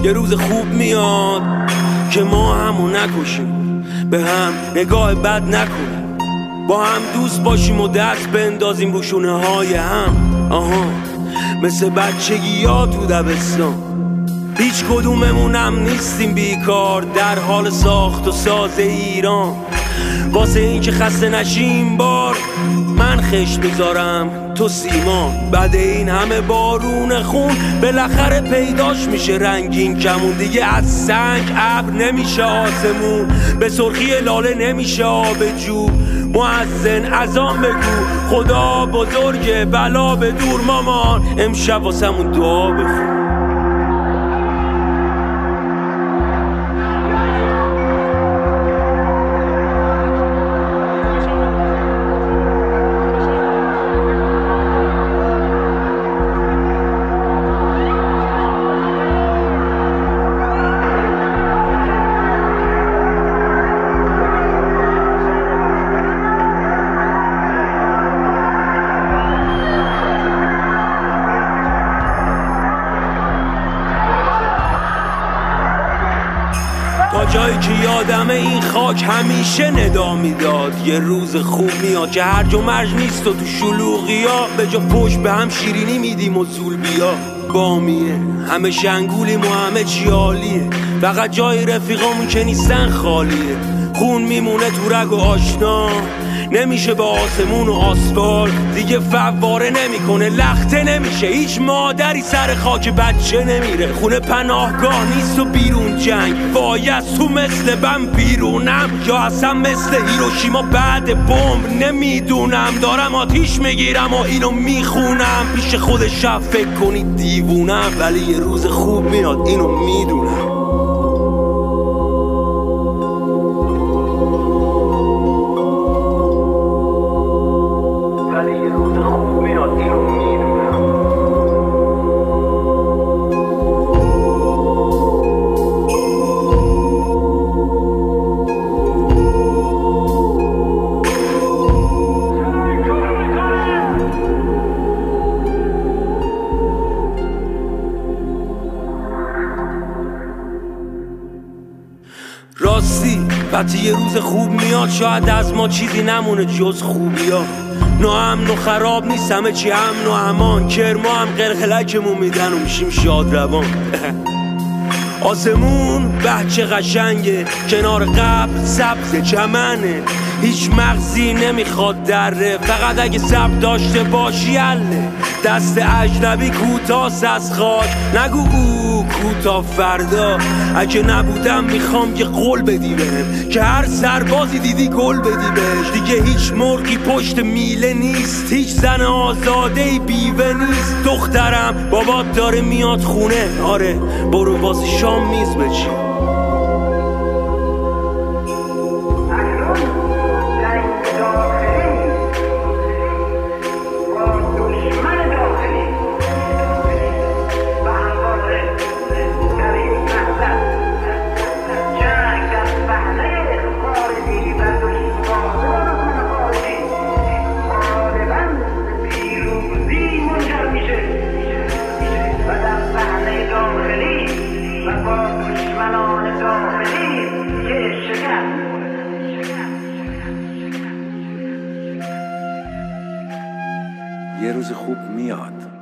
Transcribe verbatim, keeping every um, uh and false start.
یه روز خوب میاد که ما همو نکشیم، به هم نگاه بد نکنیم، با هم دوست باشیم و دست بندازیم رو شونه های هم. آها مثل بچگی ها تو دبستان، هیچ کدوممونم نیستیم بیکار در حال ساخت و ساز ایران. واسه این که خسته نشیم بار من خشت میذارم تو سیمان. بعد این همه بارون خون بالاخره پیداش میشه رنگین کمون. دیگه از سنگ ابر نمیشه آسمون، به سرخی لاله نمیشه آب جو. مؤذن اذان بگو خدا بزرگه بلا به دور مامان، امشب واسمون دعا بخون. تا جایی که یادم این خاک همیشه ندا میداد، یه روز خوب میاد که هرج و مرج نیست و تو شلوغیا به جا پشت به هم شیرینی میدیم و زول بیا. بامیه همه شنگولیم و همه چی عالیه، فقط جای رفیقامون که نیستن خالیه. خون میمونه تو رگ و آشنا، نمیشه با آسمون و آسفال دیگه فواره نمیکنه، لخته نمیشه، هیچ مادری سر خاک بچه نمیره. خونه پناهگاه نیست و بیرون جنگ، وایس تو مثل بم بیرونم یا اصلا مثل هیروشیما بعد بمب نمیدونم. دارم آتیش میگیرم و اینو میخونم، پیش خود شب فکر کنید دیوونم، ولی یه روز خوب میاد اینو میدونم. راستی وقتی یه روز خوب میاد شاید از ما چیزی نمونه جز خوبی ها. ناامن و خراب نیست، همه چی امن و امان، کرما هم قلقلکمون میدن و میشیم شاد روان. آسمون بچه قشنگه، کنار قبل سبز چمنه، هیچ مغزی نمیخواد دره، فقط اگه سب داشته باشی حله. دست اجنبی کوتاست از خاک، نگو او کوتا فردا. اگه نبودم میخوام یه قول بدی بهم که هر سربازی دیدی گل بدی بهش. دیگه هیچ مرغی پشت میله نیست، هیچ زن آزادهی بیوه نیست. دخترم بابات داره میاد خونه، آره برو واسه شام میز بچین. یه روز خوب میاد.